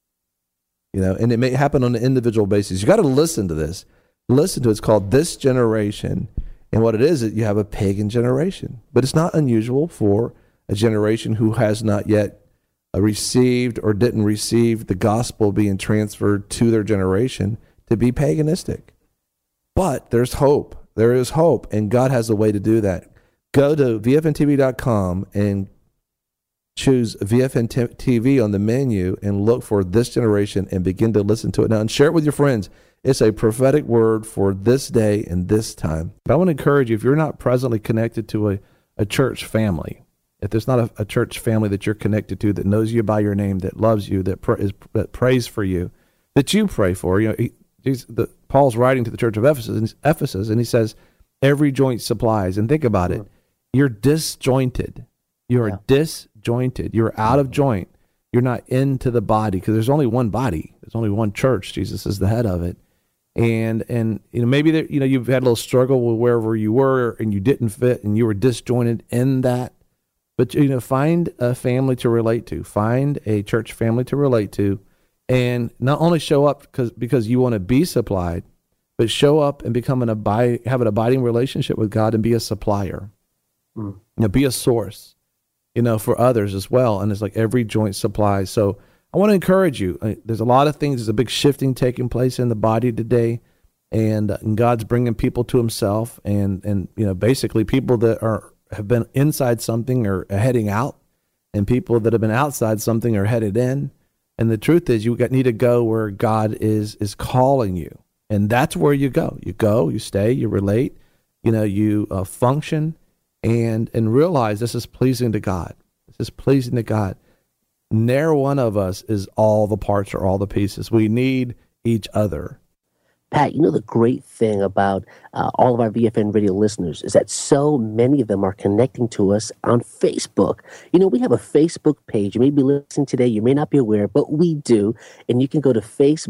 And it may happen on an individual basis. You got to listen to this. Listen to it. It's called This Generation. And what it is you have a pagan generation. But it's not unusual for a generation who has not yet received or didn't receive the gospel being transferred to their generation to be paganistic. But there's hope. There is hope, and God has a way to do that. Go to VFNTV.com and choose VFN TV on the menu and look for This Generation and begin to listen to it now and share it with your friends. It's a prophetic word for this day and this time. But I want to encourage you, if you're not presently connected to a church family, if there's not a church family that you're connected to that knows you by your name, that loves you, that prays for you, that you pray for, Paul's writing to the church of Ephesus, and he says, every joint supplies. And think about it. You're disjointed. You're disjointed. You're out of joint. You're not into the body because there's only one body. There's only one church. Jesus is the head of it. And maybe you've had a little struggle with wherever you were and you didn't fit and you were disjointed in that. But find a family to relate to. Find a church family to relate to, and not only show up because you want to be supplied, but show up and have an abiding relationship with God and be a supplier. Be a source, for others as well. And it's like every joint supplies. So I want to encourage you. There's a lot of things. There's a big shifting taking place in the body today, and God's bringing people to Himself, and basically people that have been inside something are heading out, and people that have been outside something are headed in. And the truth is, you need to go where God is calling you, and that's where you go. You go, you stay, you relate, you function, and realize this is pleasing to God. This is pleasing to God. Ne'er one of us is all the parts or all the pieces. We need each other. Pat, the great thing about all of our VFN radio listeners is that so many of them are connecting to us on Facebook. We have a Facebook page. You may be listening today. You may not be aware, but we do. And you can go to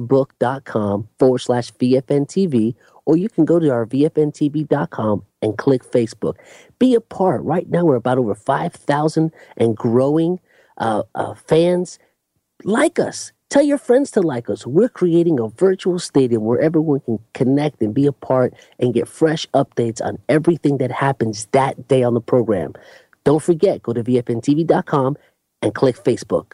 facebook.com/VFNTV, or you can go to our VFNTV.com and click Facebook. Be a part. Right now, we're about over 5,000 and growing fans. Like us. Tell your friends to like us. We're creating a virtual stadium where everyone can connect and be a part and get fresh updates on everything that happens that day on the program. Don't forget, go to VFNTV.com and click Facebook.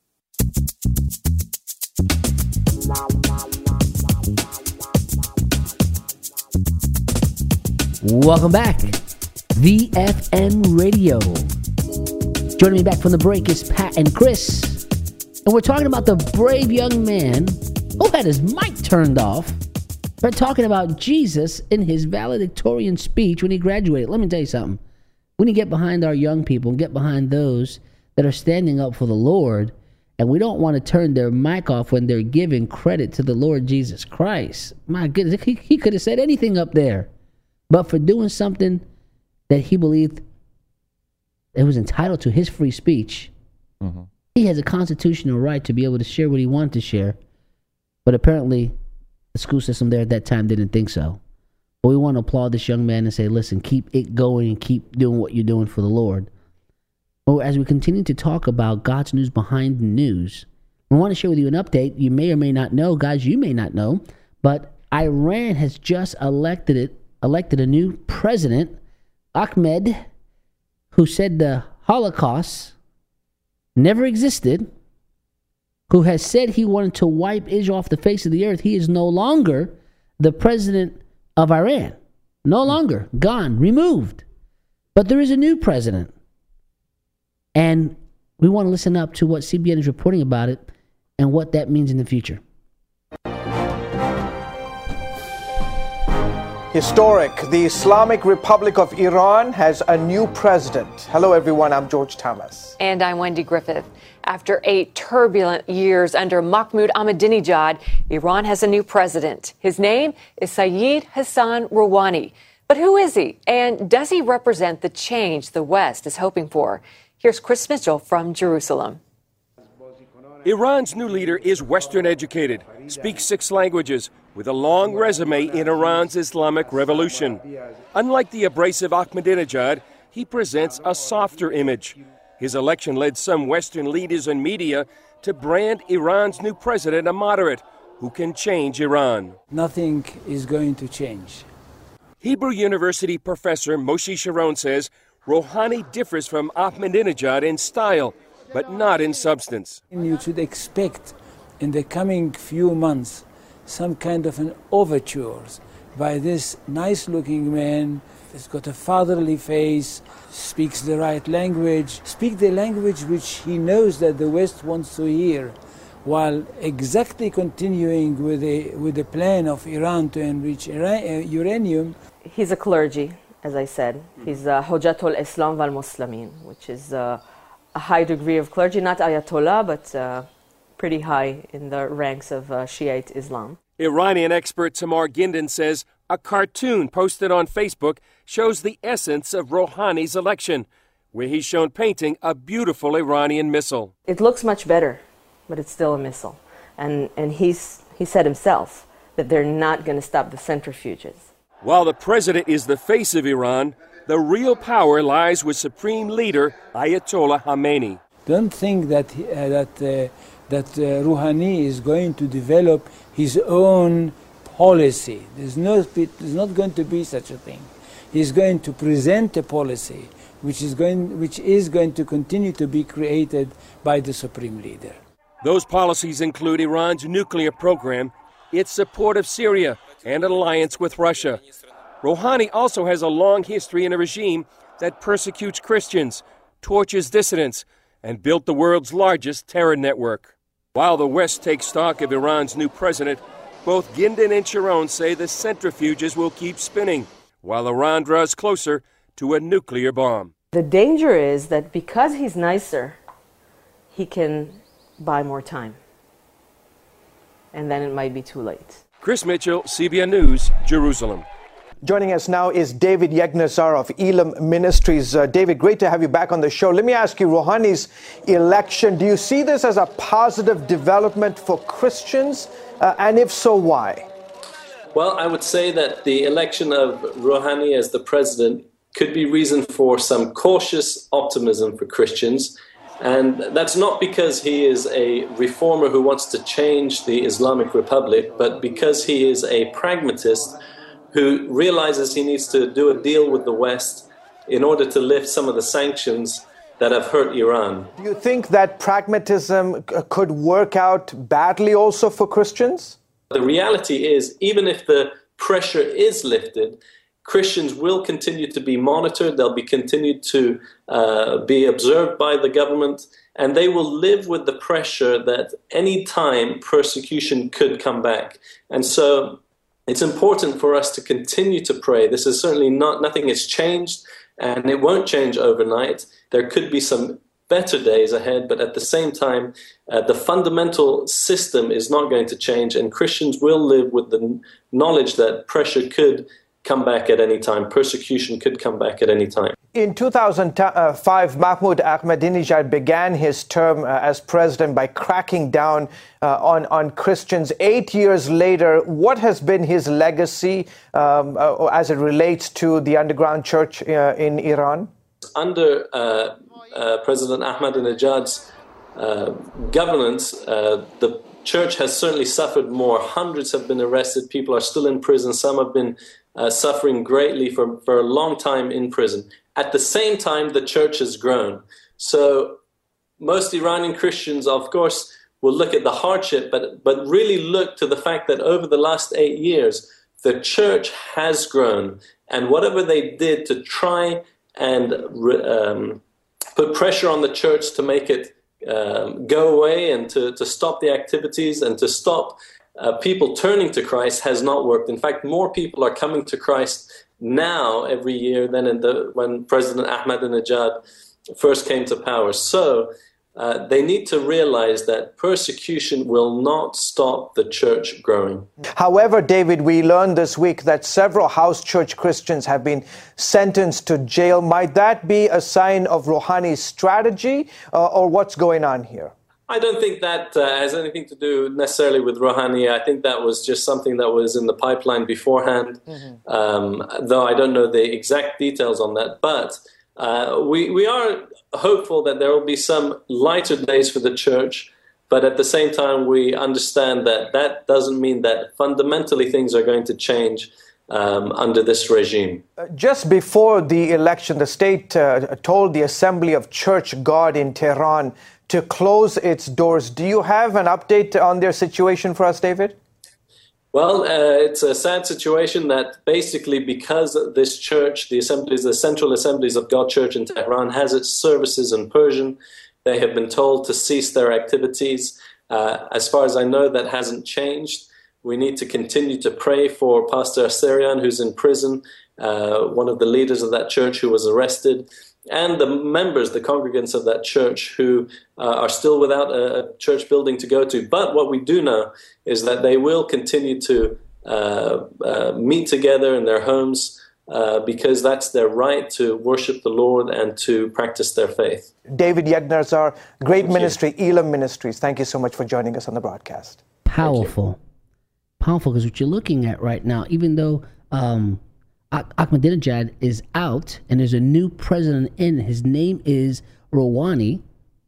Welcome back. VFN Radio. Joining me back from the break is Pat and Chris. And we're talking about the brave young man who had his mic turned off. We're talking about Jesus in his valedictorian speech when he graduated. Let me tell you something. We need to get behind our young people and get behind those that are standing up for the Lord. And we don't want to turn their mic off when they're giving credit to the Lord Jesus Christ. My goodness, he could have said anything up there. But for doing something that he believed it was entitled to, his free speech, he has a constitutional right to be able to share what he wanted to share. But apparently, the school system there at that time didn't think so. But we want to applaud this young man and say, listen, keep it going and keep doing what you're doing for the Lord. Well, as we continue to talk about God's news behind the news, we want to share with you an update. You may or may not know, guys, you may not know, but Iran has just elected a new president, Ahmed, who said the Holocaust never existed, who has said he wanted to wipe Israel off the face of the earth. He is no longer the president of Iran. No longer. Gone. Removed. But there is a new president. And we want to listen up to what CBN is reporting about it and what that means in the future. Historic. The Islamic Republic of Iran has a new president. Hello, everyone. I'm George Thomas. And I'm Wendy Griffith. After 8 turbulent years under Mahmoud Ahmadinejad, Iran has a new president. His name is Saeed Hassan Rouhani. But who is he? And does he represent the change the West is hoping for? Here's Chris Mitchell from Jerusalem. Iran's new leader is Western educated, speaks 6 languages, with a long resume in Iran's Islamic Revolution. Unlike the abrasive Ahmadinejad, he presents a softer image. His election led some Western leaders and media to brand Iran's new president a moderate who can change Iran. Nothing is going to change. Hebrew University professor Moshe Sharon says Rouhani differs from Ahmadinejad in style, but not in substance. You should expect in the coming few months some kind of an overtures by this nice-looking man. He's got a fatherly face, speaks the right language, speaks the language which he knows that the West wants to hear, while exactly continuing with the plan of Iran to enrich uranium. He's a clergy, as I said. He's Hujjatul Islam wal Muslimin, which is a high degree of clergy, not Ayatollah, but pretty high in the ranks of Shiite Islam. Iranian expert Tamar Gindin says a cartoon posted on Facebook shows the essence of Rouhani's election, where he's shown painting a beautiful Iranian missile. It looks much better, but it's still a missile. And he said himself that they're not going to stop the centrifuges. While the president is the face of Iran, the real power lies with Supreme Leader Ayatollah Khamenei. Don't think that Rouhani is going to develop his own policy. There's not going to be such a thing. He's going to present a policy which is going to continue to be created by the Supreme Leader. Those policies include Iran's nuclear program, its support of Syria, and an alliance with Russia. Rouhani also has a long history in a regime that persecutes Christians, tortures dissidents, and built the world's largest terror network. While the West takes stock of Iran's new president, both Gindin and Sharon say the centrifuges will keep spinning, while Iran draws closer to a nuclear bomb. The danger is that because he's nicer, he can buy more time. And then it might be too late. Chris Mitchell, CBN News, Jerusalem. Joining us now is David Yegnazar of Elam Ministries. David, great to have you back on the show. Let me ask you, Rouhani's election, do you see this as a positive development for Christians? And if so, why? Well, I would say that the election of Rouhani as the president could be reason for some cautious optimism for Christians. And that's not because he is a reformer who wants to change the Islamic Republic, but because he is a pragmatist who realizes he needs to do a deal with the West in order to lift some of the sanctions that have hurt Iran. Do you think that pragmatism could work out badly also for Christians? The reality is, even if the pressure is lifted, Christians will continue to be monitored, they'll be continued to be observed by the government, and they will live with the pressure that any time persecution could come back. And so it's important for us to continue to pray. This is certainly nothing has changed, and it won't change overnight. There could be some better days ahead, but at the same time, the fundamental system is not going to change, and Christians will live with the knowledge that pressure could come back at any time. Persecution could come back at any time. In 2005, Mahmoud Ahmadinejad began his term as president by cracking down on Christians. 8 years later, what has been his legacy as it relates to the underground church in Iran? Under President Ahmadinejad's governance, the church has certainly suffered more. Hundreds have been arrested. People are still in prison. Some have been suffering greatly for a long time in prison. At the same time, the church has grown. So most Iranian Christians, of course, will look at the hardship, but really look to the fact that over the last 8 years, the church has grown. And whatever they did to try and put pressure on the church to make it go away and to stop the activities and to stop people turning to Christ has not worked. In fact, more people are coming to Christ now every year than when President Ahmadinejad first came to power. So they need to realize that persecution will not stop the church growing. However, David, we learned this week that several house church Christians have been sentenced to jail. Might that be a sign of Rouhani's strategy, or what's going on here? I don't think that has anything to do necessarily with Rouhani. I think that was just something that was in the pipeline beforehand, though I don't know the exact details on that. But we are hopeful that there will be some lighter days for the church, but at the same time we understand that that doesn't mean that fundamentally things are going to change under this regime. Just before the election, the state told the Assembly of Church God in Tehran to close its doors. Do you have an update on their situation for us, David? Well, it's a sad situation that basically because this church, the Central Assemblies of God Church in Tehran, has its services in Persian, they have been told to cease their activities. As far as I know, that hasn't changed. We need to continue to pray for Pastor Aserian, who's in prison, one of the leaders of that church who was arrested, and the members, the congregants of that church who are still without a church building to go to. But what we do know is that they will continue to meet together in their homes because that's their right to worship the Lord and to practice their faith. David Yegnazar, great ministry, Elam Ministries. Thank you so much for joining us on the broadcast. Powerful, because what you're looking at right now, even though Ahmadinejad is out and there's a new president in, his name is Rouhani,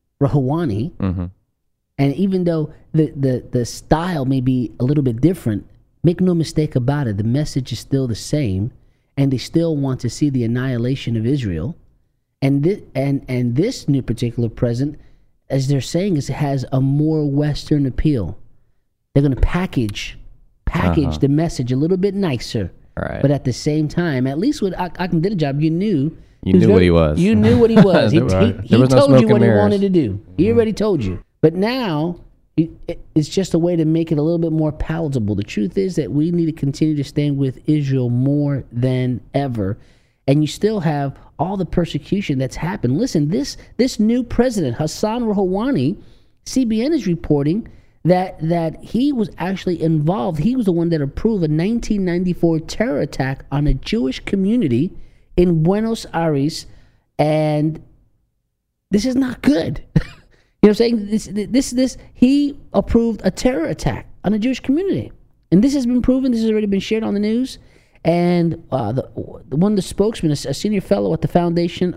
and even though the style may be a little bit different, make no mistake about it, the message is still the same, and they still want to see the annihilation of Israel. And this new particular president, as they're saying, has a more Western appeal. They're going to package the message a little bit nicer. Right. But at the same time, at least with Ahmadinejad, you knew what he was. You knew what he was. He told you what he wanted to do. He already told you. But now it's just a way to make it a little bit more palatable. The truth is that we need to continue to stand with Israel more than ever. And you still have all the persecution that's happened. Listen, this new president, Hassan Rouhani, CBN is reporting that he was actually involved. He was the one that approved a 1994 terror attack on a Jewish community in Buenos Aires, and this is not good. You know what I'm saying? He approved a terror attack on a Jewish community, and this has been proven. This has already been shared on the news, and one of the spokesmen, a senior fellow at the Foundation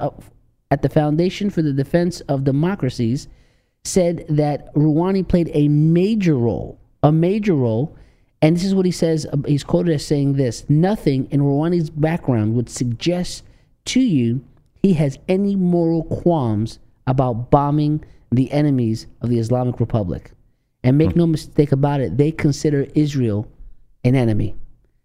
for the Defense of Democracies, said that Rouhani played a major role, and this is what he says. He's quoted as saying this: "Nothing in Rouhani's background would suggest to you he has any moral qualms about bombing the enemies of the Islamic Republic. And make no mistake about it, they consider Israel an enemy.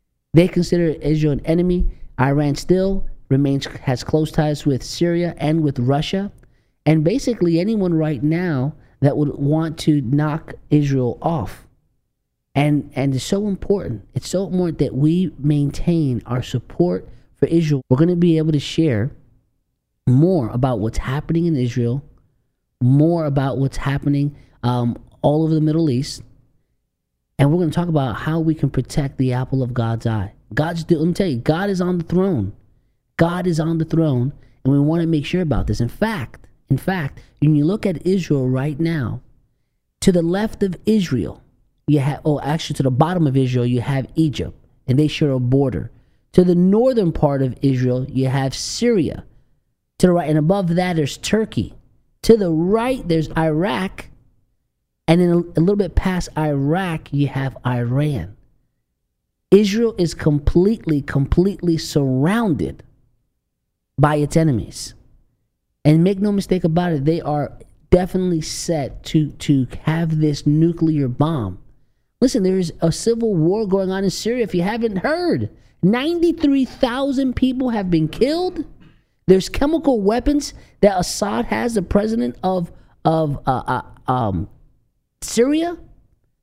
Iran still has close ties with Syria and with Russia. And basically anyone right now that would want to knock Israel off. And it's so important. It's so important that we maintain our support for Israel. We're going to be able to share more about what's happening in Israel, more about what's happening all over the Middle East. And we're going to talk about how we can protect the apple of God's eye. Let me tell you, God is on the throne. God is on the throne, and we want to make sure about this. In fact, when you look at Israel right now, to the left of Israel, you have, to the bottom of Israel, you have Egypt, and they share a border. To the northern part of Israel, you have Syria. To the right, and above that, there's Turkey. To the right, there's Iraq. And then a little bit past Iraq, you have Iran. Israel is completely surrounded by its enemies. And make no mistake about it, they are definitely set to have this nuclear bomb. Listen, there's a civil war going on in Syria, if you haven't heard. 93,000 people have been killed. There's chemical weapons that Assad has, the president of Syria.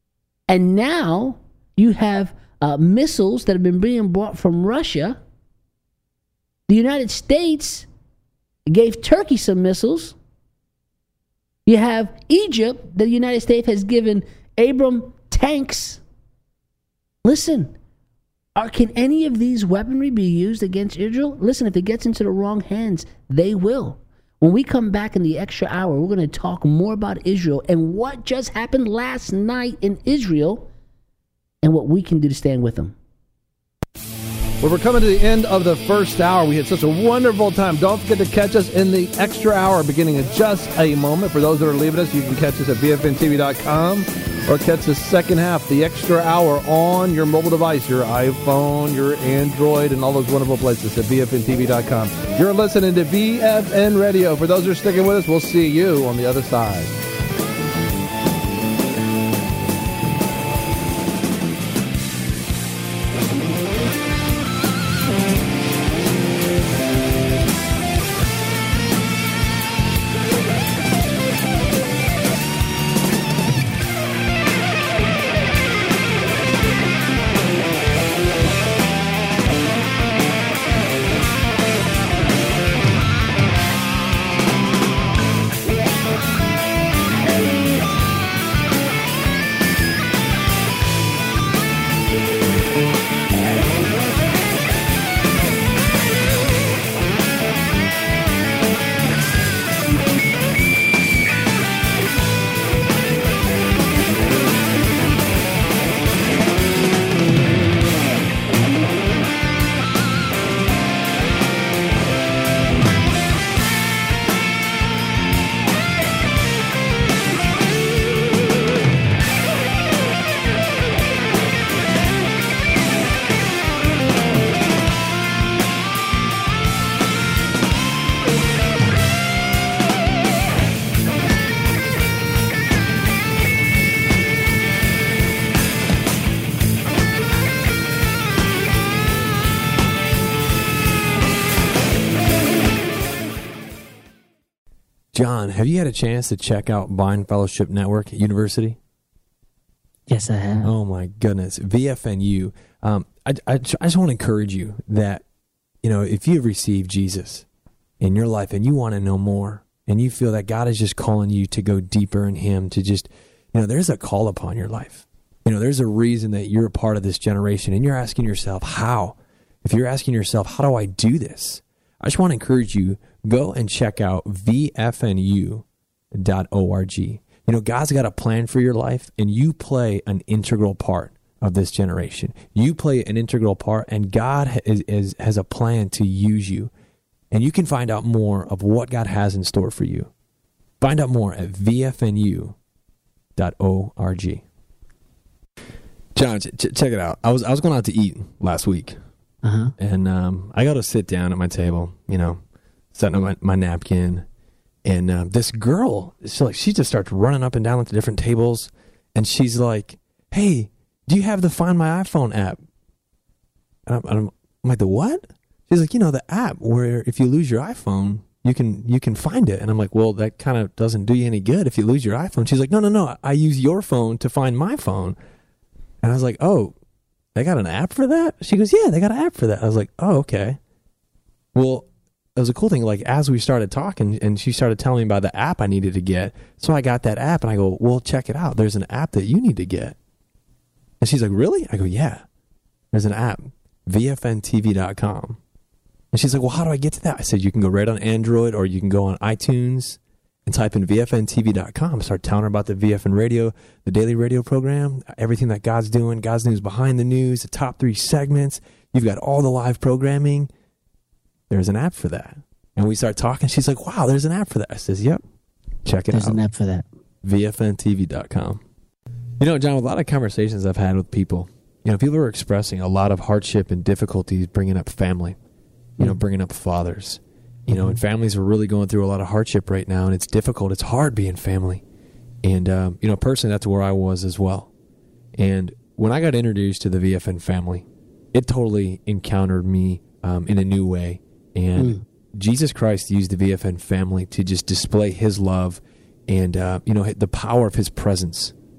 And now you have missiles that have been being brought from Russia. The United States gave Turkey some missiles. You have Egypt, the United States has given Abrams tanks. Listen, can any of these weaponry be used against Israel? Listen, if it gets into the wrong hands, they will. When we come back in the extra hour, we're going to talk more about Israel and what just happened last night in Israel and what we can do to stand with them. Well, we're coming to the end of the first hour. We had such a wonderful time. Don't forget to catch us in the extra hour beginning in just a moment. For those that are leaving us, you can catch us at VFNTV.com or catch the second half, the extra hour, on your mobile device, your iPhone, your Android, and all those wonderful places at VFNTV.com. You're listening to VFN Radio. For those that are sticking with us, we'll see you on the other side. John, have you had a chance to check out Bind Fellowship Network at University? Yes, I have. Oh, my goodness. VFNU. I just want to encourage you that, you know, if you have received Jesus in your life and you want to know more and you feel that God is just calling you to go deeper in Him, to just, you know, there's a call upon your life. You know, there's a reason that you're a part of this generation and you're asking yourself, how? If you're asking yourself, how do I do this? I just want to encourage you, go and check out VFNU.org. You know, God's got a plan for your life, and you play an integral part of this generation. You play an integral part, and God has a plan to use you. And you can find out more of what God has in store for you. Find out more at VFNU.org. John, check it out. I was going out to eat last week. Uh-huh. And I go to sit down at my table, you know, setting up my napkin. And this girl, she just starts running up and down to different tables. And she's like, hey, do you have the Find My iPhone app? And I'm like, the what? She's like, you know, the app where if you lose your iPhone, you can find it. And I'm like, well, that kind of doesn't do you any good if you lose your iPhone. She's like, no, I use your phone to find my phone. And I was like, oh, they got an app for that? She goes, yeah, they got an app for that. I was like, oh, okay. Well, it was a cool thing. Like, as we started talking, and she started telling me about the app I needed to get. So I got that app, and I go, well, check it out. There's an app that you need to get. And she's like, really? I go, yeah. There's an app, VFNTV.com. And she's like, well, how do I get to that? I said, you can go right on Android, or you can go on iTunes and type in VFNTV.com. Start telling her about the VFN Radio, the daily radio program, everything that God's doing, God's news behind the news, the top 3 segments. You've got all the live programming. There's an app for that. And we start talking. She's like, wow, there's an app for that. I says, yep, check it out. There's an app for that. VFNTV.com. You know, John, a lot of conversations I've had with people, you know, people are expressing a lot of hardship and difficulties bringing up family, you know, bringing up fathers. You know, and families are really going through a lot of hardship right now, and it's difficult. It's hard being family. And, you know, personally, that's where I was as well. And when I got introduced to the VFN family, it totally encountered me in a new way. And Jesus Christ used the VFN family to just display His love and, you know, the power of His presence.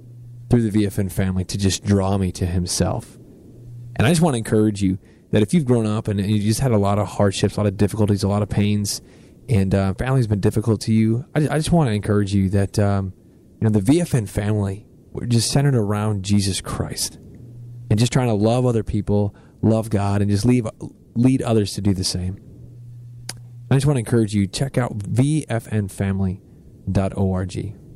through the VFN family to just draw me to himself. And I just want to encourage you that if you've grown up and you just had a lot of hardships, a lot of difficulties, a lot of pains, and family's been difficult to you, I just want to encourage you that the VFN family, we're just centered around Jesus Christ and just trying to love other people, love God, and just lead others to do the same. I just want to encourage you, check out vfnfamily.org.